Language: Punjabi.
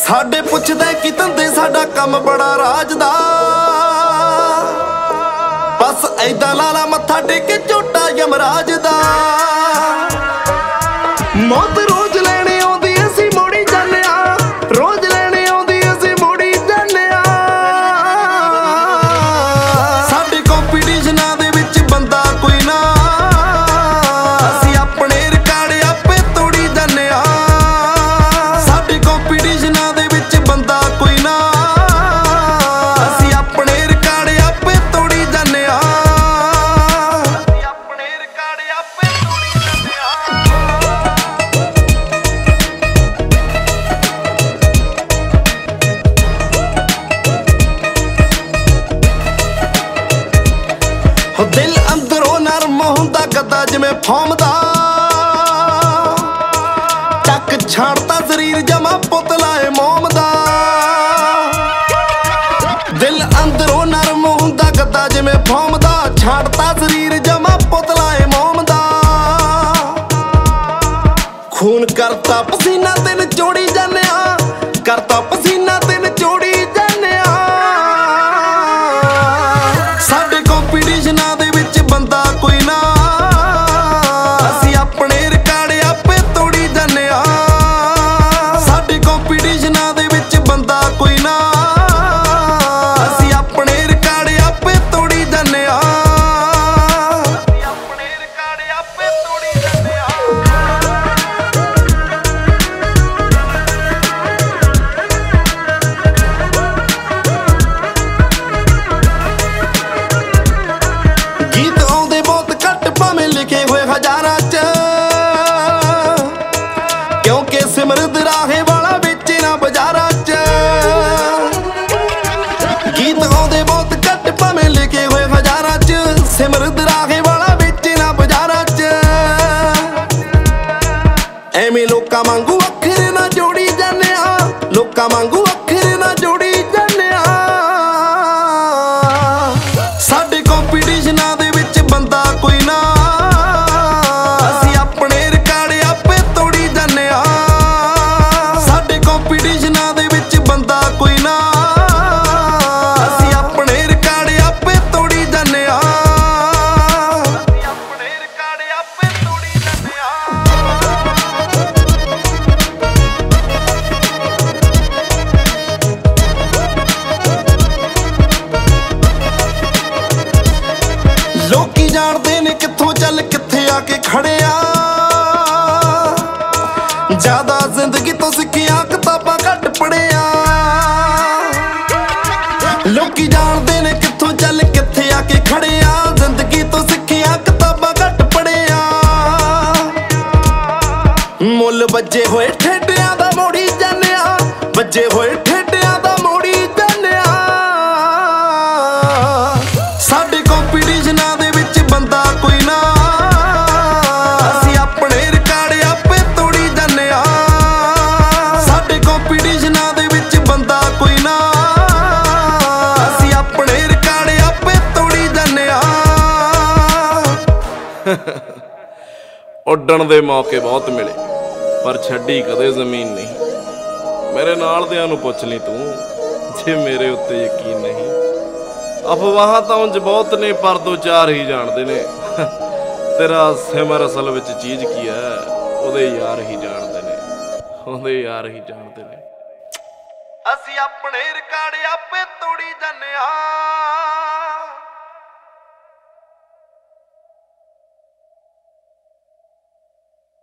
ਸਾਡੇ ਪੁੱਛਦੇ ਕਿ ਧੰਦੇ ਸਾਡਾ ਕੰਮ ਬੜਾ ਰਾਜ ਦਾ। ਬਸ ਐਦਾਂ ਲਾਲਾ ਮੱਥਾ ਟੇਕੇ ਝੋਟਾ ਯਮਰਾਜ ਦਾ। ਮੌਤ ਰੋਜ਼ ਲੈਣੇ ਆਉਂਦੀ ਅਸੀਂ ਮੋੜੀ ਜਾਂਦੇ ਆ, ਰੋਜ਼ ਲੈਣੇ ਆਉਂਦੀ ਅਸੀਂ ਮੋੜੀ ਜਾਂਦੇ ਆ। ਸਾਡੇ ਕੰਪੀਟੀਸ਼ਨਾਂ ਦੇ ਵਿੱਚ ਬੰਦਾ ਕੋਈ ਨਾ, ਅਸੀਂ ਆਪਣੇ ਰਿਕਾਰਡ ਆਪੇ ਤੋੜੀ ਜਾਂਦੇ ਆ। ਸਾਡੇ ਕੰਪੀਟੀਸ਼ਨਾਂ ਦੇ ਵਿੱਚ ਬੰਦਾ ਕੋਈ ਨਾ, ਅਸੀਂ ਆਪਣੇ ਰਿਕਾਰਡ ਆਪੇ ਤੋੜੀ ਜਾਂਦੇ ਆ। ਆਪਣੇ ਰਿਕਾਰਡ ਆਪੇ ਤੋੜੀ ਜਾਂਦੇ ਆ। ਦਿਲ ਅੰਦਰੋਂ ਨਰਮ ਹੁੰਦਾ ਗੱਦਾ ਜਿਵੇਂ ਫੋਮ ਦਾ। ਚੱਕ ਛਾੜਤਾ ਸਰੀਰ ਜਮਾ ਪੁਤਲਾ ਏ ਮੋਮ ਦਾ। ਦਿਲ ਅੰਦਰੋਂ ਨਰਮ ਹੁੰਦਾ ਗੱਦਾ ਜਿਵੇਂ ਫੋਮ ਦਾ। ਛਾੜਤਾ ਸਰੀਰ ਜਮਾ ਪੁਤਲਾ ਏ ਮੋਮ ਦਾ। ਖੂਨ ਕਰਤਾ ਪਸੀਨਾ ਤੇ ਨਿਚੋੜੀ ਜਾਂਦੇ ਆ, ਕਰਤਾ ਪਸੀਨਾ ਤੇ ਨਿਚੋੜੀ ਜਾਂਦੇ ਆ। ਸਾਡੇ ਕੰਪੀਟੀਸ਼ਨਾਂ ਦੇ ਵਿੱਚ ਬੰਦਾ ਕੋਈ ਨਾ, ਅਸੀਂ ਆਪਣੇ ਰਿਕਾਰਡ ਆਪੇ ਤੋੜੀ ਜਾਂਦੇ ਆ। ਸਾਡੇ ਕੰਪੀਟੀਸ਼ਨਾਂ ਦੇ ਵਿੱਚ ਬੰਦਾ ਕੋਈ ਨਾ, ਅਸੀਂ ਆਪਣੇ ਰਿਕਾਰਡ ਆਪੇ ਤੋੜੀ ਜਾਂਦੇ ਆ। ਆਪਣੇ ਰਿਕਾਰਡ ਆਪੇ ਤੋੜੀ ਜਾਂਦੇ ਆ। ਗੀਤ ਆਉਂਦੇ ਬਹੁਤ ਘੱਟ ਭਾਵੇਂ ਲਿਖੇ ਹੋਏ ਹਜ਼ਾਰਾਂ ਚ, ਕਿਉਂਕਿ ਸਿਮਰਤ ਰਾਹੇ ਵਾਲਾ ਵੇਚੇ ਨਾ ਬਾਜ਼ਾਰਾਂ ਚ। ਗੀਤ ਆਉਂਦੇ ਬਹੁਤ ਘੱਟ ਭਾਵੇਂ ਲਿਖੇ ਹੋਏ ਹਜ਼ਾਰਾਂ ਚ, ਸਿਮਰਤ ਰਾਹੇ ਵਾਲਾ ਵੇਚੇ ਨਾ ਬਾਜ਼ਾਰਾਂ ਚ। ਐਵੇਂ ਲੋਕਾਂ ਵਾਂਗੂ ਅੱਖਰ ਨਾ ਜੋੜੀ ਜਾਂਦੇ ਆ, ਲੋਕਾਂ ਵਾਂਗੂ ਅੱਖਰ ਨਾ ਜੋੜੀ ਜਾਂਦੇ ਆ। ਸਾਡੇ ਕੰਪੀਟੀਸ਼ਨਾਂ ਦੇ ਵਿੱਚ ਬੰਦਾ ਕੋਈ ਨਾ, ਅਸੀਂ ਆਪਣੇ ਰਿਕਾਰਡ ਆਪੇ ਤੋੜੀ ਜਾਂਦੇ ਆ। ਸਾਡੇ ਕੰਪੀਟੀਸ਼ਨਾਂ ਦੇ ਵਿੱਚ ਬੰਦਾ ਕੋਈ ਨਾ, ਅਸੀਂ ਆਪਣੇ ਰਿਕਾਰਡ ਆਪੇ ਤੋੜੀ ਜਾਂਦੇ ਆ। ਆਪਣੇ ਰਿਕਾਰਡ ਆਪੇ ਤੋੜੀ ਜਾਂਦੇ ਆ। ਲੋਕੀ ਜਾਣਦੇ ਨੇ ਕਿੱਥੋਂ ਚੱਲ ਕਿੱਥੇ ਆ ਕੇ ਖੜਿਆ। ਜ਼ਿਆਦਾ ਜ਼ਿੰਦਗੀ ਤੋਂ ਸਿੱਖਿਆ ਕਿਤਾਬਾਂ ਘੱਟ ਪੜ੍ਹਿਆ। ਲੋਕੀ ਜਾਣਦੇ ਨੇ ਕਿੱਥੋਂ ਚੱਲ ਕਿੱਥੇ ਆ ਕੇ ਖੜਿਆ। ਜ਼ਿੰਦਗੀ ਤੋਂ ਸਿੱਖਿਆ ਕਿਤਾਬਾਂ ਘੱਟ ਪੜ੍ਹਿਆ। ਮੁੱਲ ਵੱਜੇ ਹੋਏ ਠੇਡਿਆਂ ਦਾ ਮੋੜੀ ਜਾਂਦੇ ਆ, ਵੱਜੇ ਹੋਏ ਠੇਡਿਆਂ ਦਾ ਮੋੜੀ ਜਾਂਦੇ ਆ। ਸਾਡੇ ਕੰਪੀਟੀਸ਼ਨਾਂ ਦੇ ਵਿੱਚ ਬੰਦਾ ਕੋਈ ਨਾ, ਅਸੀਂ ਆਪਣੇ ਰਿਕਾਰਡ ਆਪੇ ਤੋੜੀ ਜਾਂਦੇ ਆ। ਸਾਡੇ ਕੰਪੀਟੀਸ਼ਨਾਂ ਦੇ ਵਿੱਚ ਬੰਦਾ ਕੋਈ ਨਾ, ਅਸੀਂ ਆਪਣੇ ਰਿਕਾਰਡ ਆਪੇ ਤੋੜੀ ਜਾਂਦੇ ਆ। ਉੱਡਣ ਦੇ ਮੌਕੇ ਬਹੁਤ ਮਿਲੇ ਪਰ ਛੱਡੀ ਕਦੇ ਜ਼ਮੀਨ ਨਹੀਂ। ਮੇਰੇ ਨਾਲ ਦਿਆਂ ਨੂੰ ਪੁੱਛ ਲਈ ਤੂੰ ਜੇ ਮੇਰੇ ਉੱਤੇ ਯਕੀਨ ਨਹੀਂ। ਅਫਵਾਹਾਂ ਤਾਂ ਉਂਝ ਬਹੁਤ ਨੇ ਪਰ ਦੋ ਚਾਰ ਹੀ ਜਾਣਦੇ ਨੇ। ਤੇਰਾ ਸਿਮਰ ਅਸਲ ਵਿੱਚ ਚੀਜ਼ ਕੀ ਹੈ ਉਹਦੇ ਯਾਰ ਹੀ ਜਾਣਦੇ ਨੇ, ਉਹਦੇ ਯਾਰ ਹੀ ਜਾਣਦੇ ਨੇ। ਅਸੀਂ ਆਪਣੇ ਰਿਕਾਰਡ ਆਪੇ ਤੋੜੀ ਜਾਂਦੇ ਆ।